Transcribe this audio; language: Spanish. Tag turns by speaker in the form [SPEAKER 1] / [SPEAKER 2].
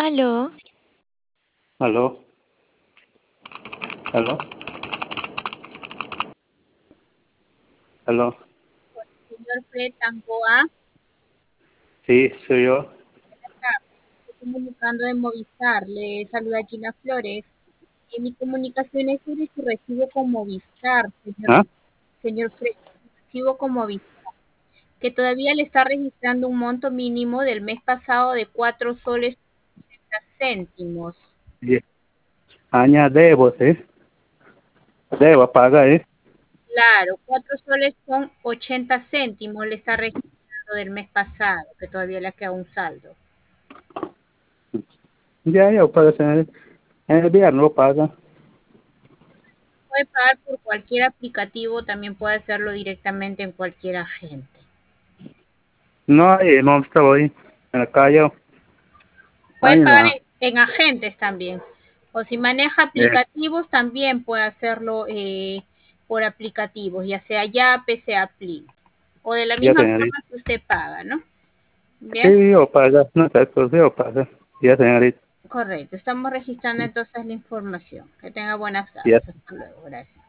[SPEAKER 1] Aló,
[SPEAKER 2] Aló, aló, aló.
[SPEAKER 3] Señor Fred Tancoa,
[SPEAKER 2] Sí, soy yo.
[SPEAKER 3] estoy comunicando de Movistar. Le saluda Gina Flores. Mi comunicación es sobre su recibo con Movistar,
[SPEAKER 2] ¿Ah?
[SPEAKER 3] señor Fred, su recibo con Movistar, que todavía le está registrando un monto mínimo del mes pasado de 4 soles 80 céntimos.
[SPEAKER 2] Sí. Aña debo, ¿sí? Debo pagar, ¿eh?
[SPEAKER 3] Claro, 4 soles con 80 céntimos le está registrando del mes pasado, que todavía le queda un saldo.
[SPEAKER 2] Ya, yo pago en el viernes, lo paga.
[SPEAKER 3] Puede pagar por cualquier aplicativo, también puede hacerlo directamente en cualquier agente.
[SPEAKER 2] No, ahí no estoy en la calle.
[SPEAKER 3] Puede
[SPEAKER 2] Ahí
[SPEAKER 3] pagar
[SPEAKER 2] no.
[SPEAKER 3] en agentes también. O si maneja
[SPEAKER 2] Eh,
[SPEAKER 3] aplicativos, también puede hacerlo por aplicativos, ya sea Yape, sea Plin. O de la
[SPEAKER 2] ya,
[SPEAKER 3] misma
[SPEAKER 2] señorita.
[SPEAKER 3] forma que usted paga, ¿no? Bien,
[SPEAKER 2] Sí, yo pago. No sé, pues yo pago. Ya, señorita.
[SPEAKER 3] correcto. Estamos registrando entonces la información. Que tenga buenas
[SPEAKER 2] Ya.
[SPEAKER 3] tardes. Hasta luego. Gracias.